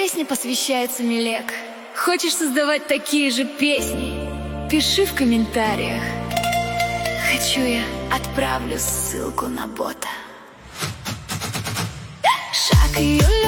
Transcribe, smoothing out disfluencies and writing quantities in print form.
песня посвящается Милек. Хочешь создавать такие же песни? Пиши в комментариях. Хочу я, отправлю ссылку на бота. Шаг ее